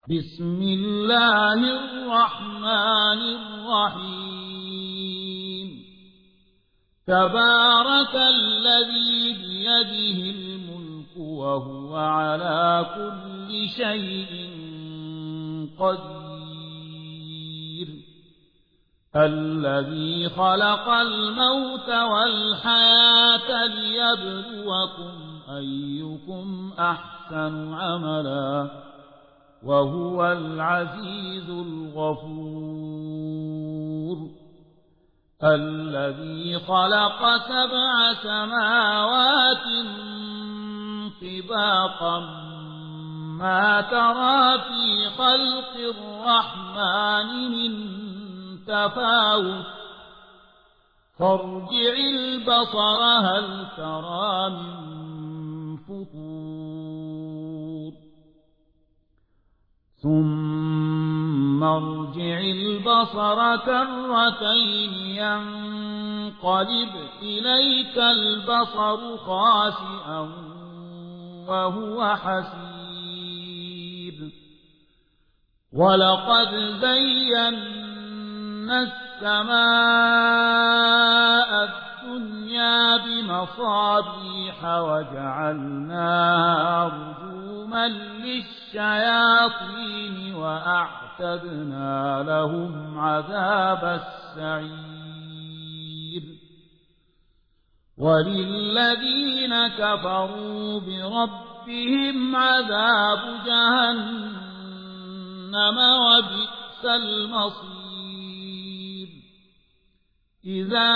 بسم الله الرحمن الرحيم تبارك الذي بيده الملك وهو على كل شيء قدير الذي خلق الموت والحياة ليبلوكم أيكم أحسن عملا وهو العزيز الغفور الذي خلق 7 سماوات طباقا ما ترى في خلق الرحمن من تفاوت فارجع البصر هل ترى من فطور ثم ارجع البصر كرتين ينقلب إليك البصر خاسئا وهو حسير ولقد زينا السماء الدنيا بمصابيح وجعلناها رجوما للشياطين وأعتدنا لهم عذاب السعير وللذين كفروا بربهم عذاب جهنم وبئس المصير إذا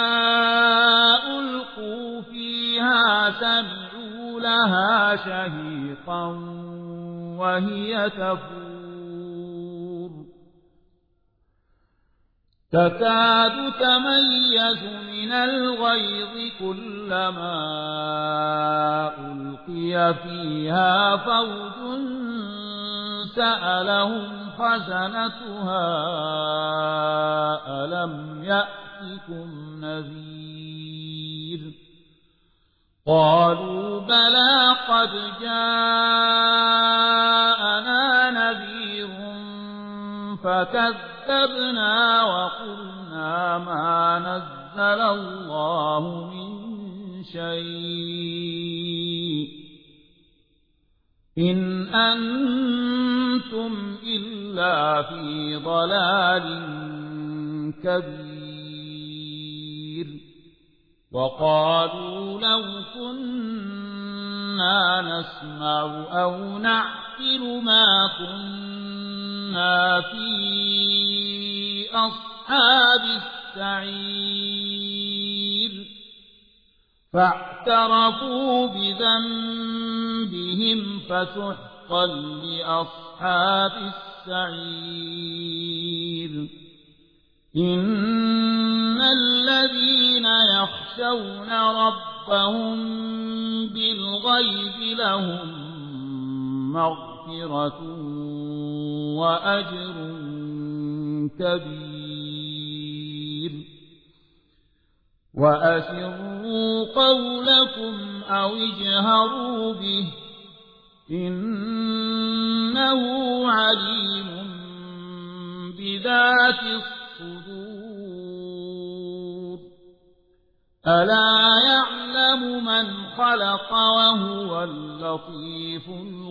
ألقوا فيها سمعوا لها شهيقا وهي تفور تكاد تميز من الغيظ كلما ألقي فيها فوج سألهم خزنتها ألم يأتكم نذير قالوا بلى قد جاءنا نذير فكذبنا وقلنا ما نزل الله من شيء إن أنتم إلا في ضلال كبير وقالوا لو كنا نسمع أو نعقل ما كنا في أصحاب السعير فاعترفوا بذنبهم فسحقا لأصحاب السعير إن الذين يخشون ربهم بالغيب لهم مغفرة وأجر كبير وأسروا قولكم أو اجهروا به إنه عليم بذات الصدور ألا يعلم من خلق وهو اللطيف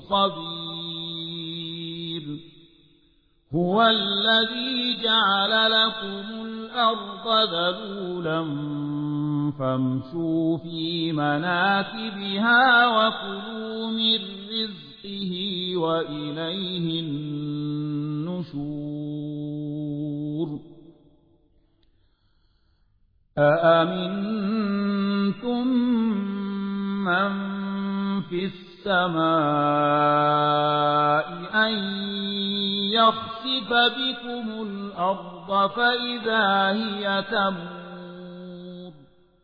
الخبير هو الذي جعل لكم الأرض ذلولا فامشوا في مناكبها وكلوا من رزقه وإليه النشور أأمنتم من في السماء أن يخسف بكم الأرض فإذا هي تمور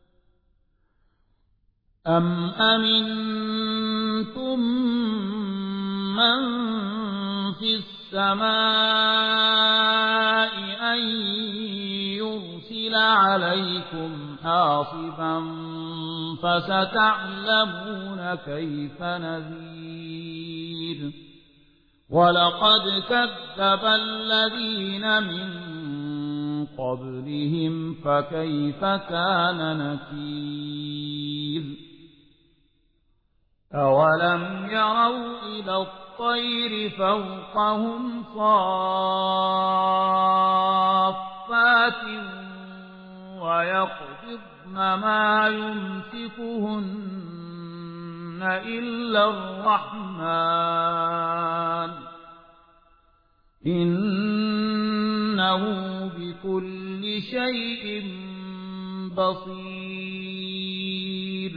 أم أمنتم من في السماء أن يرسل عليكم حاصبا فستعلمون كيف نذير ولقد كذب الذين من قبلهم فكيف كان نكير أولم يروا إلى الطير فوقهم صافات ويقبضن ما يمسكهن إلا الرحمن إنه بكل شيء بصير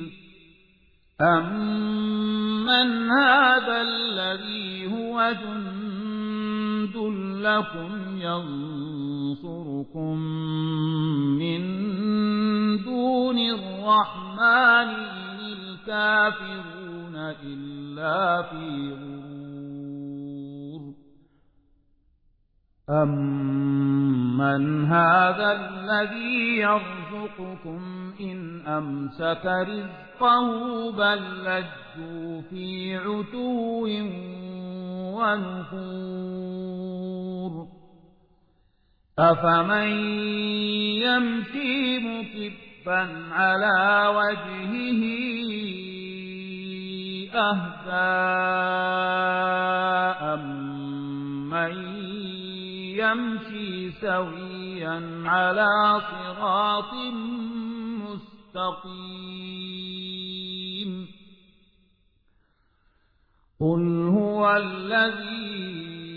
أمن هذا الذي هو جند لكم ينصركم من دون الرحمن إن الكافرون إلا في غرور أمن هذا الذي يرزقكم إن أمسك رزقه بل لجوا في عتو ونفور أفمن يمشي مكبا على وجهه أهدى أمن يمشي سويا على صراط مستقيم قل هو الذي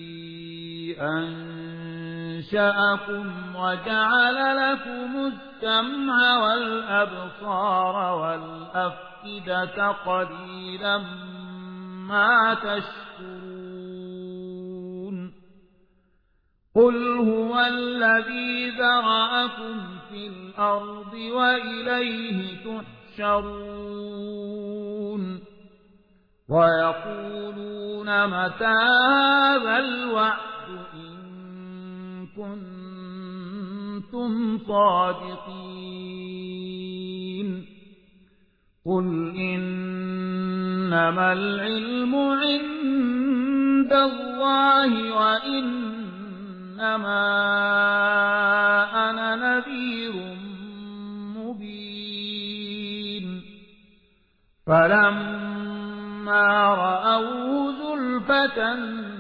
أنشأكم وجعل لكم السمع والأبصار والأفئدة قليلا ما تشكرون قل هو الذي ذرأكم في الأرض وإليه تحشرون ويقولون متى هذا الوعد إن كنتم صادقين قل إنما العلم عند الله وإنما أنا نذير مبين فلما رأوه زلفة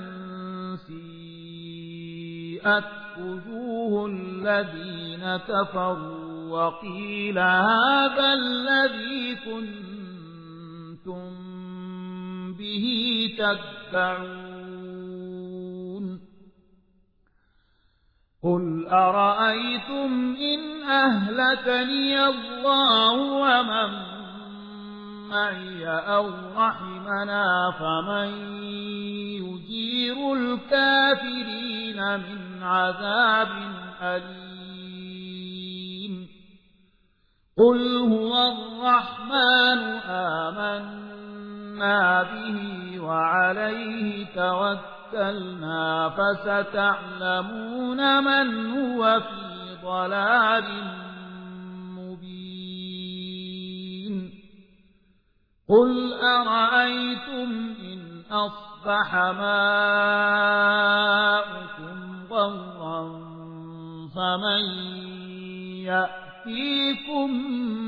سيئت وجوه الذين كفروا وقيل هذا الذي كنتم به تدعون قل أرأيتم إن أهلكني الله ومن معي أو رحمنا فمن يجير الكافرين من عذاب أليم قل هو الرحمن آمنا به وعليه توكلنا فستعلمون من هو في ضلال مبين قل أرأيتم إن أصبح ماؤكم غورا فمن يأتيكم